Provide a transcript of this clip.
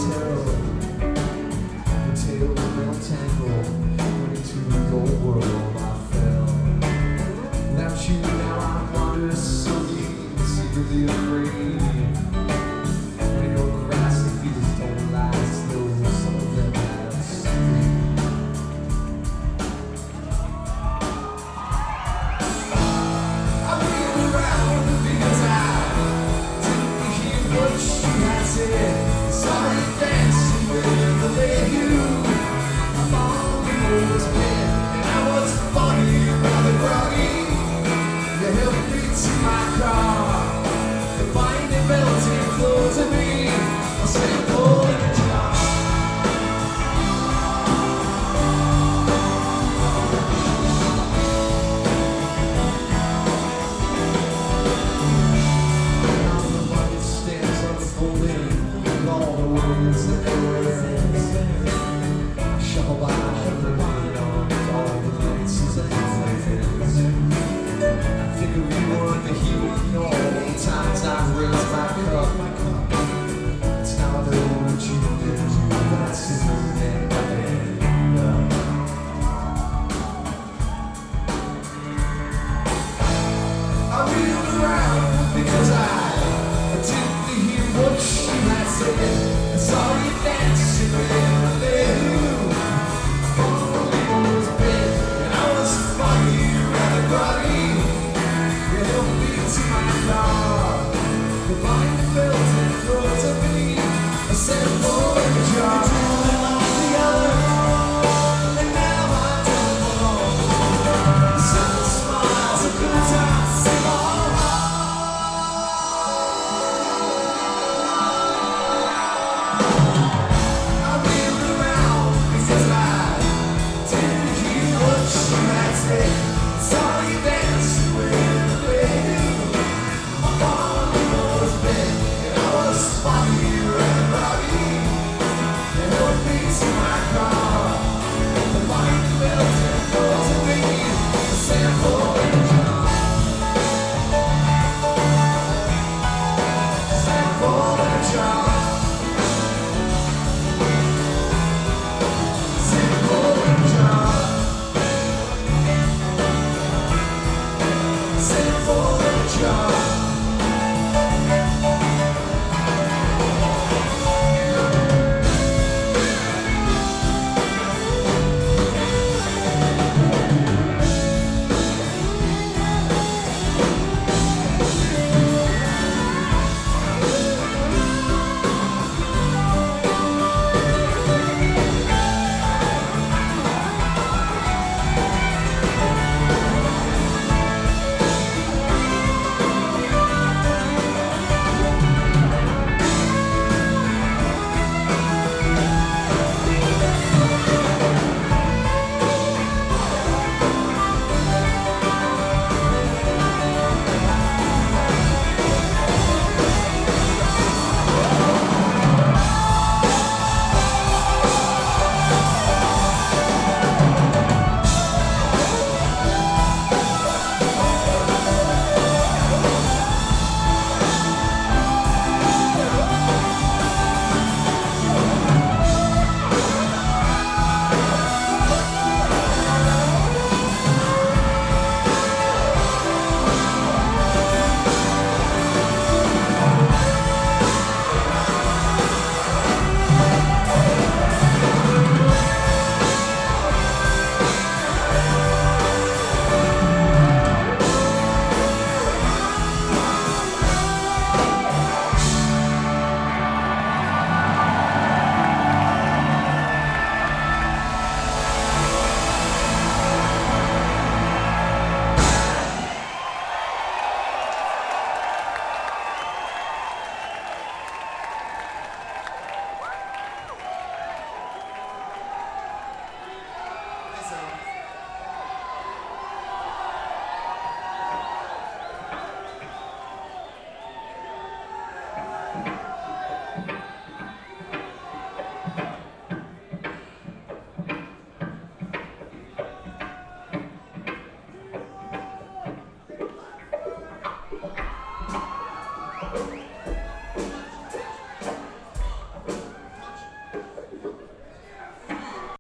tell. The tale of an entangle, went into your world I fell. Without you now I'm modest, so deep, secretly afraid. When your grassy fields don't last, though some of them have stayed. I wheeled around because I didn't hear what she had said. Sorry, dancing with the lady I'm on the road's bed. And I was funny, rather groggy. You helped me to my car. The binding melted close to me. I said, pull in the jar. Now the light stands unfolding with all the winds that they wear. I shuffle by the rain on all the nights as I have my hands. I think of you on the heat, all the times I've raised my cup.